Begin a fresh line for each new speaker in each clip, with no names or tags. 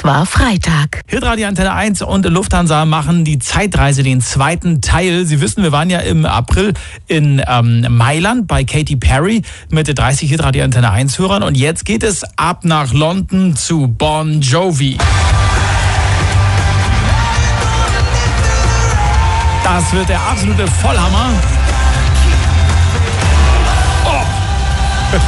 war Freitag.
Hitradio Antenne 1 und Lufthansa machen die Zeitreise, den zweiten Teil. Sie wissen, wir waren ja im April in Mailand bei Katy Perry mit 30 Hitradio Antenne 1 Hörern und jetzt geht es ab nach London zu Bon Jovi. Das wird der absolute Vollhammer. Oh.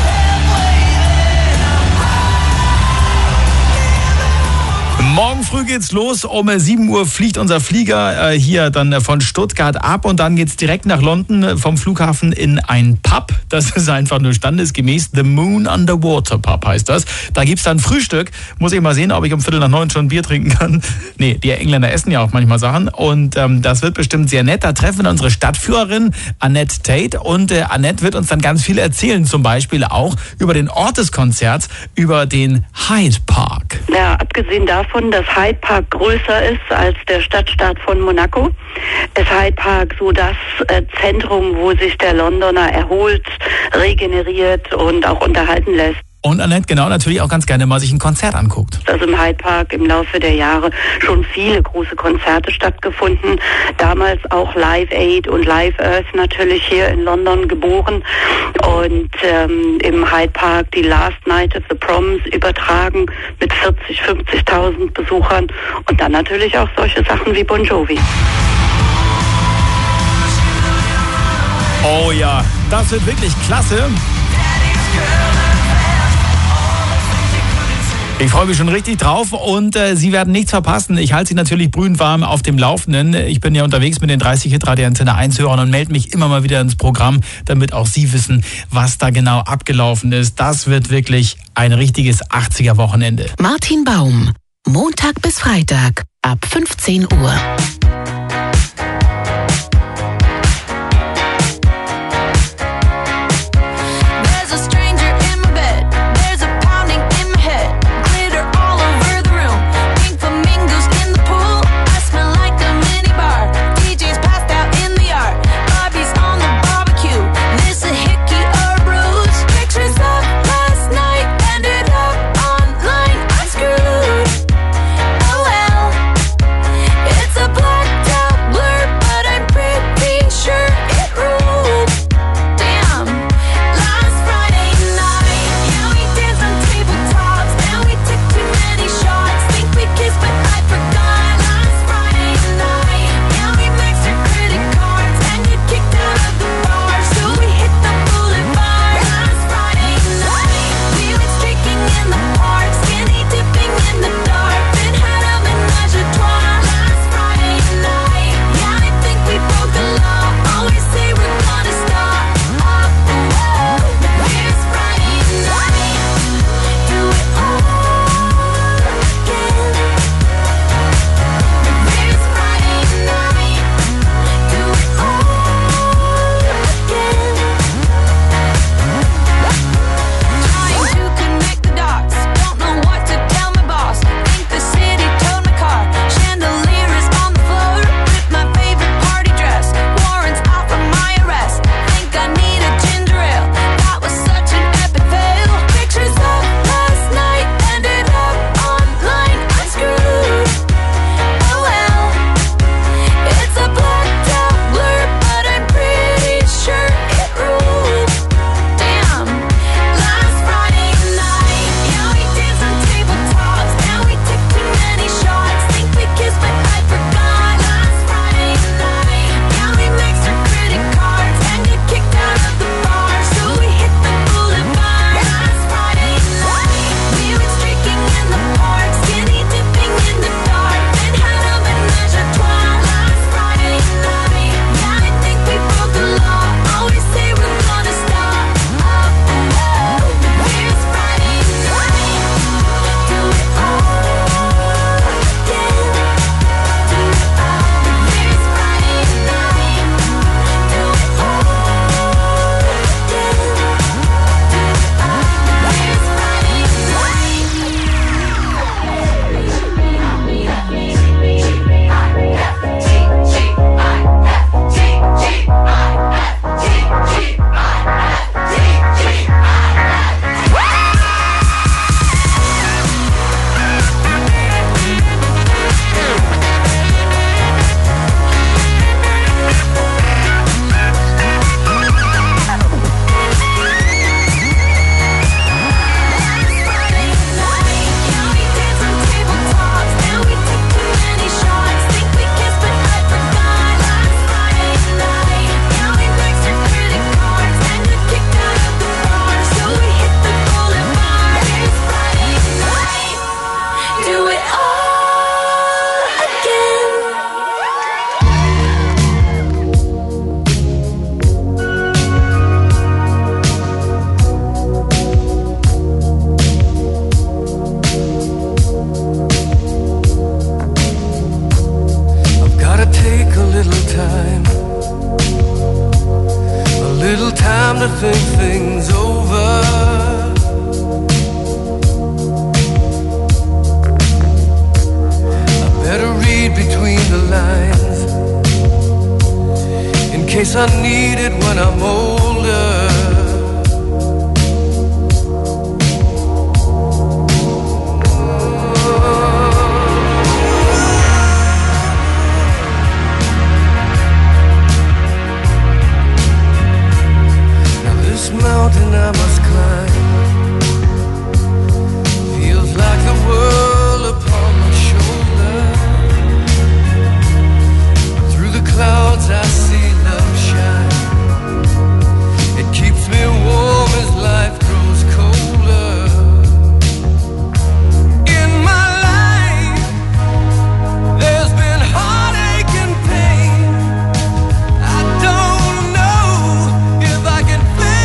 Morgen früh geht's los. Um 7 Uhr fliegt unser Flieger hier dann von Stuttgart ab und dann geht's direkt nach London vom Flughafen in ein Pub. Das ist einfach nur standesgemäß. The Moon Underwater Pub heißt das. Da gibt's dann Frühstück. Muss ich mal sehen, ob ich um 8:45 schon ein Bier trinken kann. Nee, die Engländer essen ja auch manchmal Sachen und das wird bestimmt sehr nett. Da treffen wir unsere Stadtführerin Annette Tate und Annette wird uns dann ganz viel erzählen. Zum Beispiel auch über den Ort des Konzerts, über den Hyde Park.
Ja, abgesehen davon, dass Hyde Park größer ist als der Stadtstaat von Monaco, ist Hyde Park so das Zentrum, wo sich der Londoner erholt, regeneriert und auch unterhalten lässt.
Und Annette genau natürlich auch ganz gerne mal sich ein Konzert anguckt.
Also im Hyde Park im Laufe der Jahre schon viele große Konzerte stattgefunden. Damals auch Live Aid und Live Earth natürlich hier in London geboren. Und im Hyde Park die Last Night of the Proms übertragen mit 50.000 Besuchern. Und dann natürlich auch solche Sachen wie Bon Jovi.
Oh ja, das wird wirklich klasse. Ich freue mich schon richtig drauf und Sie werden nichts verpassen. Ich halte Sie natürlich brühend warm auf dem Laufenden. Ich bin ja unterwegs mit den 30 Hitradio Antenne 1 Hörern und melde mich immer mal wieder ins Programm, damit auch Sie wissen, was da genau abgelaufen ist. Das wird wirklich ein richtiges 80er-Wochenende.
Martin Baum, Montag bis Freitag ab 15 Uhr.
Black to think things over. I better read between the lines in case I need it when I'm older. Mountain I must climb feels like the world upon my shoulder. Through the clouds I see love shine. It keeps me warm as life grows colder. In my life there's been heartache and pain. I don't know if I can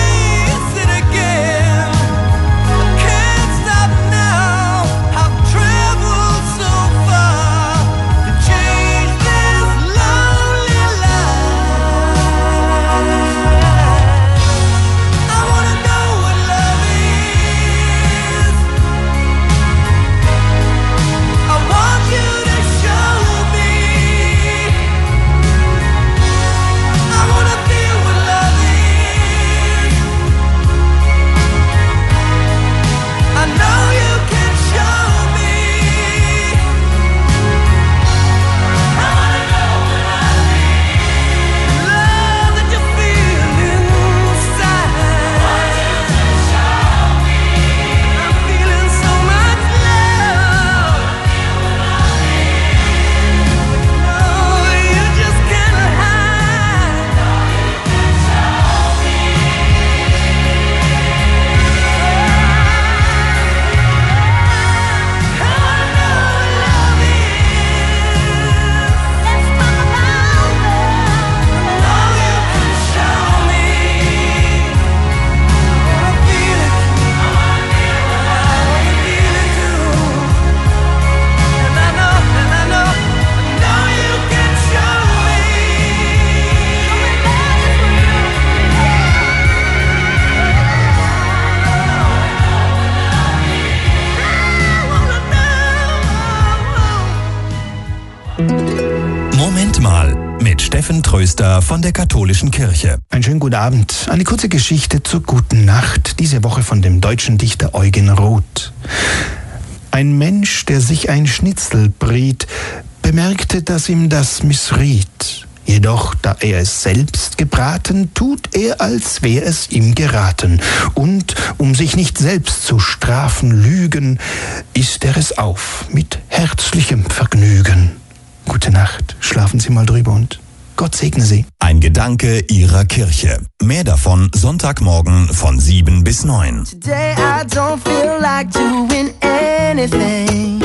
Steffen Tröster von der Katholischen Kirche.
Einen schönen guten Abend. Eine kurze Geschichte zur guten Nacht. Diese Woche von dem deutschen Dichter Eugen Roth. Ein Mensch, der sich ein Schnitzel briet, bemerkte, dass ihm das missriet. Jedoch, da er es selbst gebraten, tut er, als wär es ihm geraten. Und, um sich nicht selbst zu strafen, lügen, isst er es auf mit herzlichem Vergnügen. Gute Nacht, schlafen Sie mal drüber und Gott segne Sie.
Ein Gedanke Ihrer Kirche. Mehr davon Sonntagmorgen von 7 bis 9.
Today I don't feel like doing anything.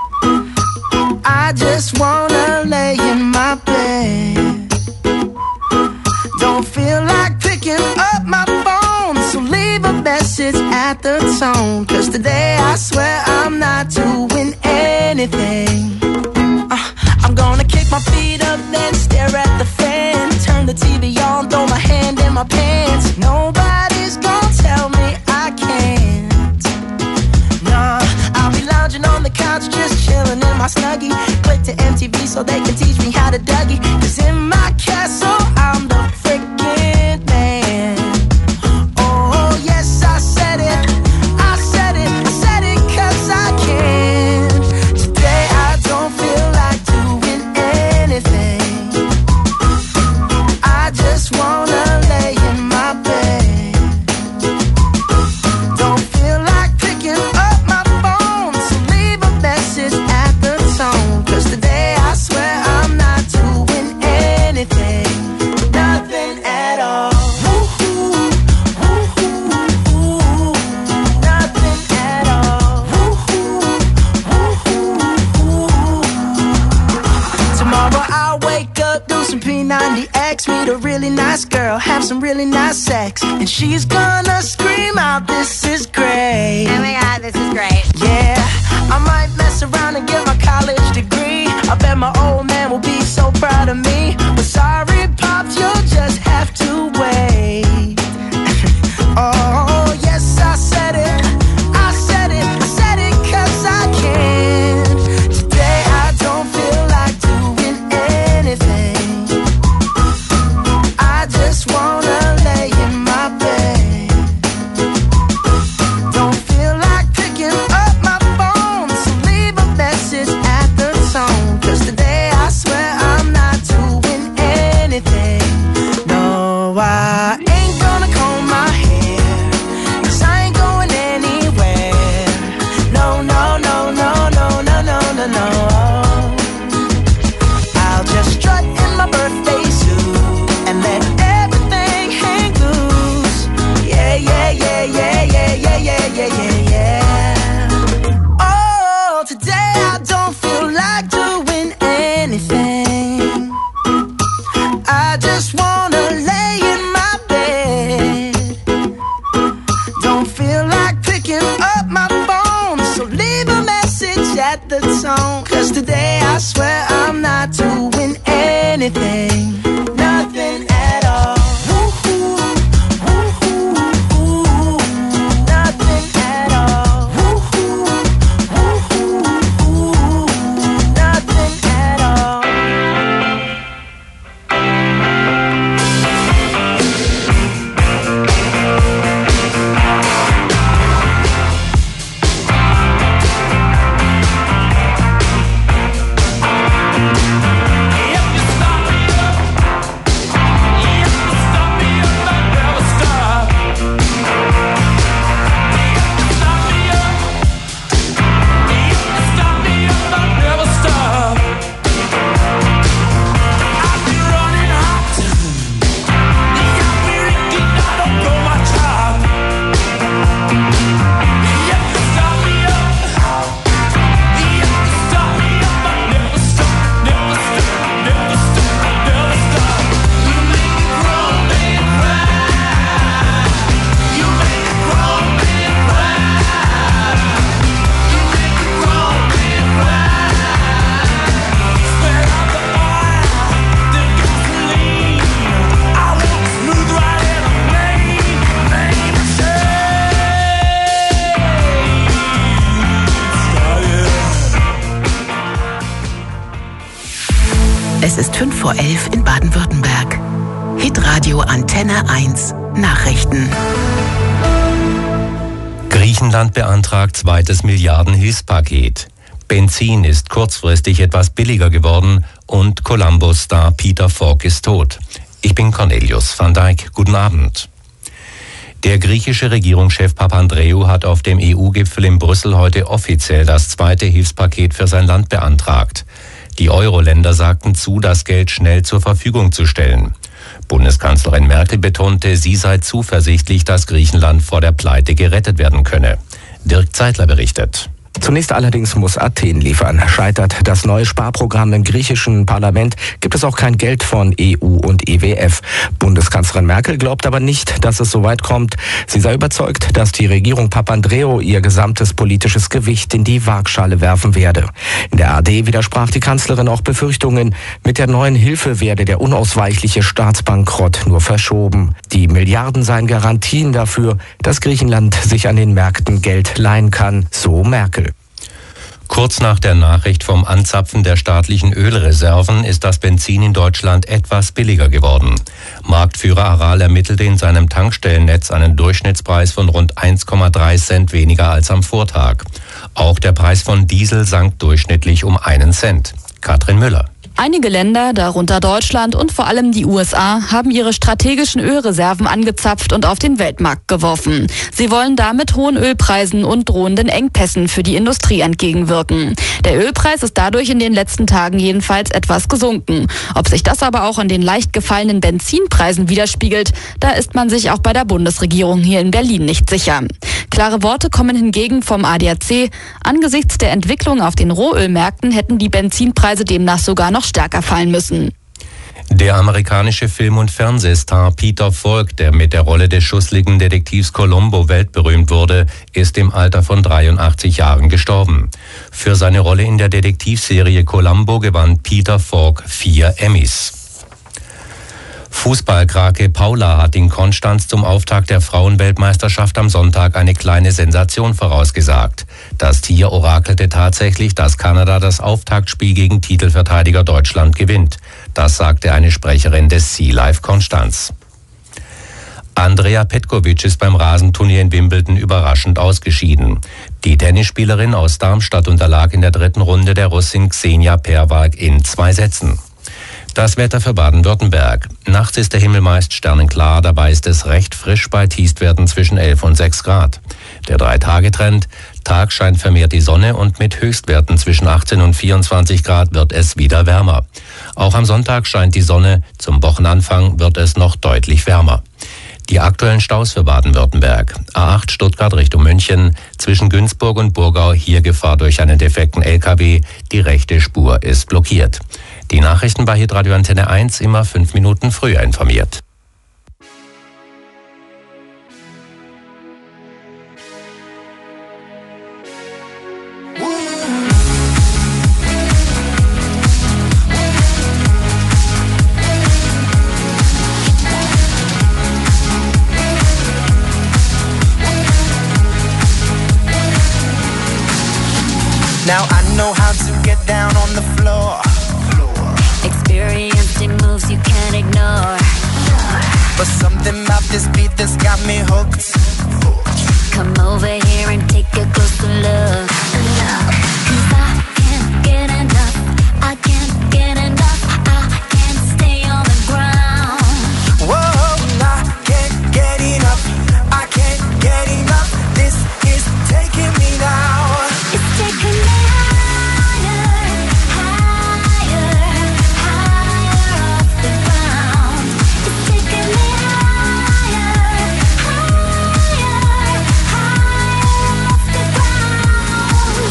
I just wanna lay in my bed. Don't feel like picking up my phone, so leave a message at the tone. 'Cause today I swear I'm not doing anything. I'm gonna kick my feet up, then stare at the fan. Turn the TV on, throw my hand in my pants. Nobody's gonna tell me I can't. Nah, I'll be lounging on the couch, just chilling in my Snuggie. Click to MTV so they can teach me how to Dougie. 'Cause in my castle, I'm the freaking man. Oh, yes, I said it. I said it. I said it 'cause I can. Today I don't feel like doing anything. I just wanna lay in my bed. Don't feel like picking up my phone, so leave a message at the tone. 'Cause today I swear I'm not doing anything. Nothing at all. Woo-hoo, woo-hoo, woo-hoo. Nothing at all. Woo-hoo, woo-hoo, woo-hoo. Tomorrow I'll wake up, do some P90X, meet a really nice girl, have some really nice sex, and she's gonna scream out, "This is great."
Oh my God, this is great.
Yeah, I might mess around and get my college degree. I bet my old man will be so proud of me. But sorry, Pops, you'll just have to wait. swear I'm not doing anything, nothing at all. Woo-hoo, woo-hoo, woo-hoo, nothing at all. Woo-hoo, woo-hoo, woo-hoo, nothing at all.
Es ist 11:05 in Baden-Württemberg. Hitradio Antenne 1 Nachrichten.
Griechenland beantragt zweites Milliarden-Hilfspaket. Benzin ist kurzfristig etwas billiger geworden und Columbo-Star Peter Falk ist tot. Ich bin Cornelius van Dijk. Guten Abend. Der griechische Regierungschef Papandreou hat auf dem EU-Gipfel in Brüssel heute offiziell das zweite Hilfspaket für sein Land beantragt. Die Euro-Länder sagten zu, das Geld schnell zur Verfügung zu stellen. Bundeskanzlerin Merkel betonte, sie sei zuversichtlich, dass Griechenland vor der Pleite gerettet werden könne. Dirk Zeitler berichtet.
Zunächst allerdings muss Athen liefern. Scheitert das neue Sparprogramm im griechischen Parlament, gibt es auch kein Geld von EU und EWF. Bundeskanzlerin Merkel glaubt aber nicht, dass es so weit kommt. Sie sei überzeugt, dass die Regierung Papandreou ihr gesamtes politisches Gewicht in die Waagschale werfen werde. In der ARD widersprach die Kanzlerin auch Befürchtungen, mit der neuen Hilfe werde der unausweichliche Staatsbankrott nur verschoben. Die Milliarden seien Garantien dafür, dass Griechenland sich an den Märkten Geld leihen kann, so Merkel.
Kurz nach der Nachricht vom Anzapfen der staatlichen Ölreserven ist das Benzin in Deutschland etwas billiger geworden. Marktführer Aral ermittelte in seinem Tankstellennetz einen Durchschnittspreis von rund 1,3 Cent weniger als am Vortag. Auch der Preis von Diesel sank durchschnittlich um 1 Cent. Katrin Müller.
Einige Länder, darunter Deutschland und vor allem die USA, haben ihre strategischen Ölreserven angezapft und auf den Weltmarkt geworfen. Sie wollen damit hohen Ölpreisen und drohenden Engpässen für die Industrie entgegenwirken. Der Ölpreis ist dadurch in den letzten Tagen jedenfalls etwas gesunken. Ob sich das aber auch an den leicht gefallenen Benzinpreisen widerspiegelt, da ist man sich auch bei der Bundesregierung hier in Berlin nicht sicher. Klare Worte kommen hingegen vom ADAC. Angesichts der Entwicklung auf den Rohölmärkten hätten die Benzinpreise demnach sogar noch stärker fallen müssen.
Der amerikanische Film- und Fernsehstar Peter Falk, der mit der Rolle des schussligen Detektivs Columbo weltberühmt wurde, ist im Alter von 83 Jahren gestorben. Für seine Rolle in der Detektivserie Columbo gewann Peter Falk 4 Emmys. Fußballkrake Paula hat in Konstanz zum Auftakt der Frauenweltmeisterschaft am Sonntag eine kleine Sensation vorausgesagt. Das Tier orakelte tatsächlich, dass Kanada das Auftaktspiel gegen Titelverteidiger Deutschland gewinnt. Das sagte eine Sprecherin des Sea Life Konstanz. Andrea Petkovic ist beim Rasenturnier in Wimbledon überraschend ausgeschieden. Die Tennisspielerin aus Darmstadt unterlag in der dritten Runde der Russin Xenia Perwag in 2 Sätzen. Das Wetter für Baden-Württemberg. Nachts ist der Himmel meist sternenklar, dabei ist es recht frisch bei Tiefstwerten zwischen 11 und 6 Grad. Der 3-Tage-Trend: Tag scheint vermehrt die Sonne und mit Höchstwerten zwischen 18 und 24 Grad wird es wieder wärmer. Auch am Sonntag scheint die Sonne, zum Wochenanfang wird es noch deutlich wärmer. Die aktuellen Staus für Baden-Württemberg. A8 Stuttgart Richtung München, zwischen Günzburg und Burgau hier Gefahr durch einen defekten LKW. Die rechte Spur ist blockiert. Die Nachrichten bei Hitradio Antenne 1 immer 5 Minuten früher informiert.
Now I know how to get down on the floor.
Experiencing moves you can't ignore.
But something about this beat that's got me hooked.
Come over here and take a closer look. 'Cause I can't get enough. I can't get enough. I can't stay on the ground.
Whoa, I can't get enough. I can't get enough. This is taking me now.
It's taking me higher, higher, higher off the ground. It's taking me higher, higher, higher off the ground.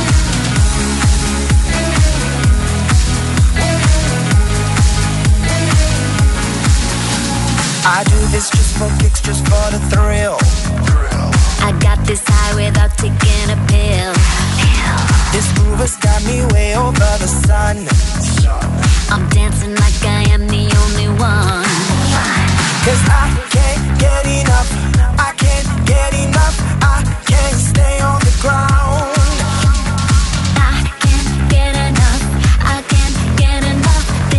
I do this just for kicks, just for the thrill.
I got this high without taking a pill.
This groove has got me way over the sun.
I'm dancing like I am the only one.
'Cause I can't